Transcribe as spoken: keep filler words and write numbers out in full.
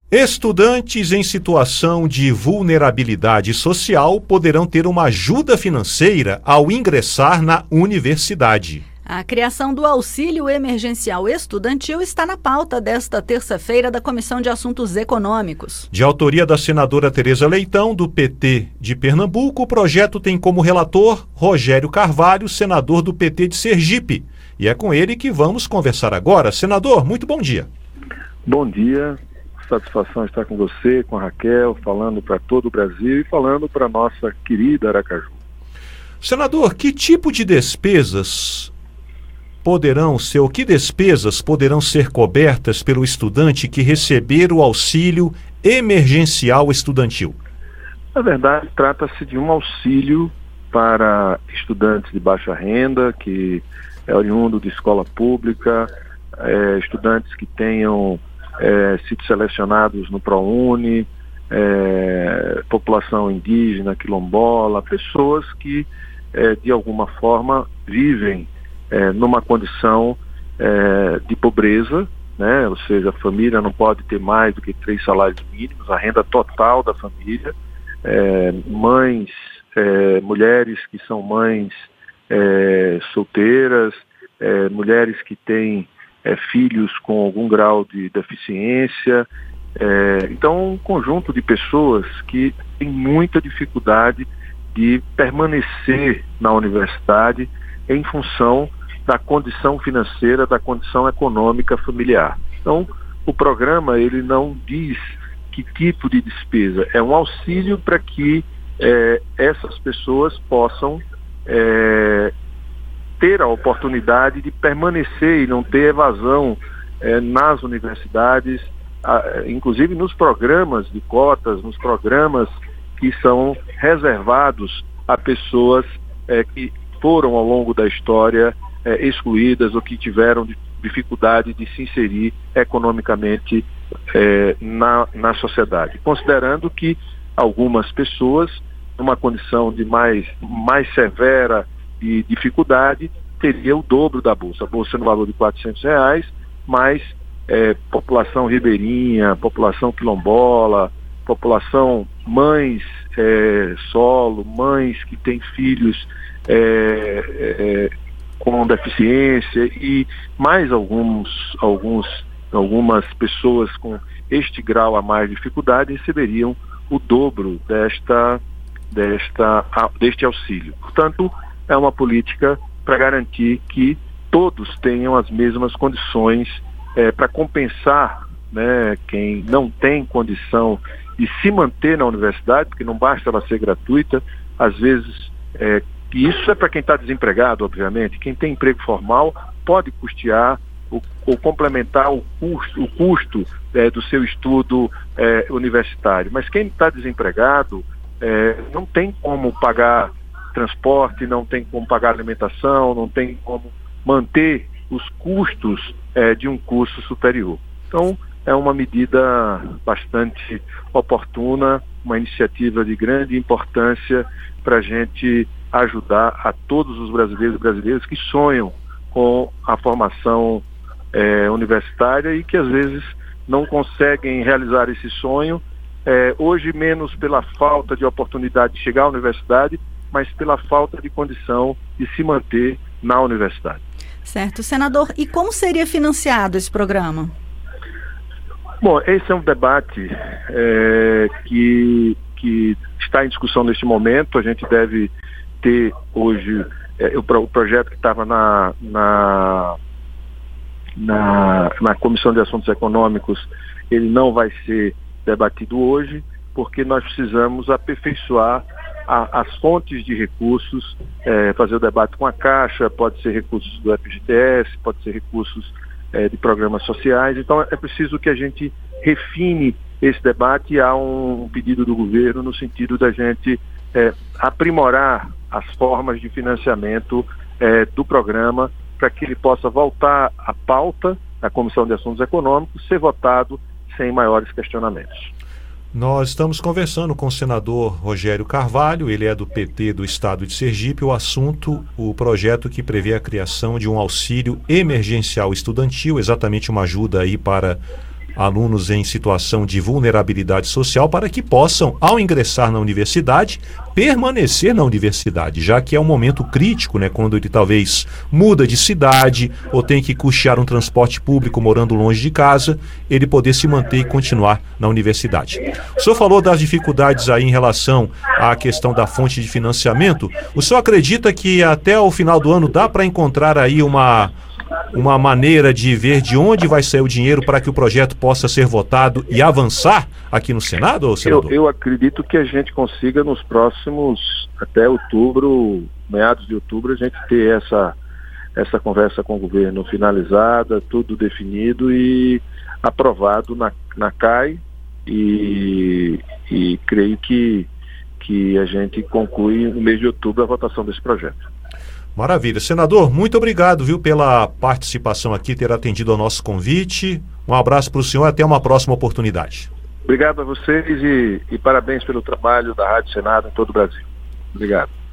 Estudantes em situação de vulnerabilidade social poderão ter uma ajuda financeira ao ingressar na universidade. A criação do auxílio emergencial estudantil está na pauta desta terça-feira da Comissão de Assuntos Econômicos. De autoria da senadora Tereza Leitão, do P T de Pernambuco, o projeto tem como relator Rogério Carvalho, senador do P T de Sergipe. E é com ele que vamos conversar agora. Senador, muito bom dia. Bom dia. Satisfação estar com você, com a Raquel, falando para todo o Brasil e falando para a nossa querida Aracaju. Senador, que tipo de despesas poderão ser, ou que despesas poderão ser cobertas pelo estudante que receber o auxílio emergencial estudantil? Na verdade, trata-se de um auxílio para estudantes de baixa renda, que é oriundo de escola pública, é, estudantes que tenham É, sido selecionados no ProUni, é, população indígena, quilombola, pessoas que é, de alguma forma vivem é, numa condição é, de pobreza, né? Ou seja, a família não pode ter mais do que três salários mínimos, a renda total da família, é, mães, é, mulheres que são mães é, solteiras, é, mulheres que têm É, filhos com algum grau de deficiência, é, então um conjunto de pessoas que tem muita dificuldade de permanecer na universidade em função da condição financeira, da condição econômica familiar. Então, o programa ele não diz que tipo de despesa, é um auxílio para que é, essas pessoas possam é, ter a oportunidade de permanecer e não ter evasão eh, nas universidades, ah, inclusive nos programas de cotas, nos programas que são reservados a pessoas eh, que foram ao longo da história eh, excluídas ou que tiveram dificuldade de se inserir economicamente eh, na, na sociedade. Considerando que algumas pessoas, numa condição de mais, mais severa de dificuldade, teria o dobro da bolsa. A bolsa no valor de quatrocentos reais, mais é, população ribeirinha, população quilombola, população mães é, solo, mães que têm filhos é, é, com deficiência e mais alguns, alguns, algumas pessoas com este grau a mais de dificuldade receberiam o dobro desta, desta, deste auxílio. Portanto, é uma política para garantir que todos tenham as mesmas condições é, para compensar, né, quem não tem condição de se manter na universidade, porque não basta ela ser gratuita, às vezes, é, e isso é para quem está desempregado, obviamente, quem tem emprego formal pode custear o, ou complementar o custo, o custo é, do seu estudo é, universitário, mas quem está desempregado é, não tem como pagar transporte, não tem como pagar alimentação, não tem como manter os custos é, de um curso superior. Então, é uma medida bastante oportuna, uma iniciativa de grande importância para a gente ajudar a todos os brasileiros e brasileiras que sonham com a formação é, universitária e que às vezes não conseguem realizar esse sonho, é, hoje menos pela falta de oportunidade de chegar à universidade, mas pela falta de condição de se manter na universidade. Certo. Senador, e como seria financiado esse programa? Bom, esse é um debate é, que, que está em discussão neste momento. A gente deve ter hoje é, o, o projeto que estava na, na, na, na Comissão de Assuntos Econômicos, ele não vai ser debatido hoje, porque nós precisamos aperfeiçoar a, as fontes de recursos, é, fazer o debate com a Caixa, pode ser recursos do F G T S, pode ser recursos é, de programas sociais. Então é preciso que a gente refine esse debate e há um, um pedido do governo no sentido da gente é, aprimorar as formas de financiamento é, do programa para que ele possa voltar à pauta da Comissão de Assuntos Econômicos, ser votado sem maiores questionamentos. Nós estamos conversando com o senador Rogério Carvalho, ele é do P T do Estado de Sergipe. O assunto, o projeto que prevê a criação de um auxílio emergencial estudantil, exatamente uma ajuda aí para alunos em situação de vulnerabilidade social para que possam, ao ingressar na universidade, permanecer na universidade, já que é um momento crítico, né, quando ele talvez muda de cidade ou tem que custear um transporte público morando longe de casa, ele poder se manter e continuar na universidade. O senhor falou das dificuldades aí em relação à questão da fonte de financiamento. O senhor acredita que até o final do ano dá para encontrar aí uma, uma maneira de ver de onde vai sair o dinheiro para que o projeto possa ser votado e avançar aqui no Senado, senador? Eu, eu acredito que a gente consiga nos próximos, até outubro, meados de outubro, a gente ter essa, essa conversa com o governo finalizada, tudo definido e aprovado na, na C A I, e, e creio que, que a gente conclui no mês de outubro a votação desse projeto. Maravilha. Senador, muito obrigado, viu, pela participação aqui, ter atendido ao nosso convite. Um abraço para o senhor e até uma próxima oportunidade. Obrigado a vocês e, e parabéns pelo trabalho da Rádio Senado em todo o Brasil. Obrigado.